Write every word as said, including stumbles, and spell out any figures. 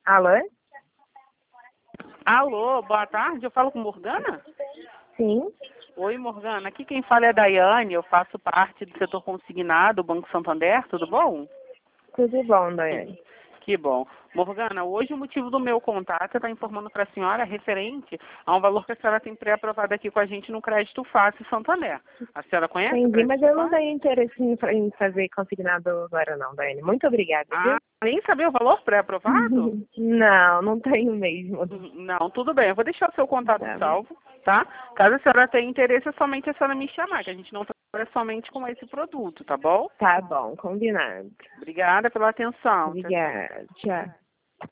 Alô? Alô, boa tarde, eu falo com Morgana? Sim. Oi, Morgana, aqui quem fala é a Daiane, eu faço parte do setor consignado, Banco Santander, tudo bom? Tudo bom, Daiane? Que bom. Morgana, hoje o motivo do meu contato é estar informando para a senhora referente a um valor que a senhora tem pré-aprovado aqui com a gente no Crédito Fácil Santander. A senhora conhece o Entendi, Crédito mas eu não Fácil? tenho interesse em, fa- em fazer consignado agora não, Daiane. Muito obrigada, Ah, viu? nem saber o valor pré-aprovado? Não, não tenho mesmo. Não, tudo bem. Eu vou deixar o seu contato Tá bom. salvo, tá? Caso a senhora tenha interesse, é somente a senhora me chamar, que a gente não trabalha somente com esse produto, tá bom? Tá bom, combinado. Obrigada pela atenção. Tchau, tchau. Obrigada. Tchau.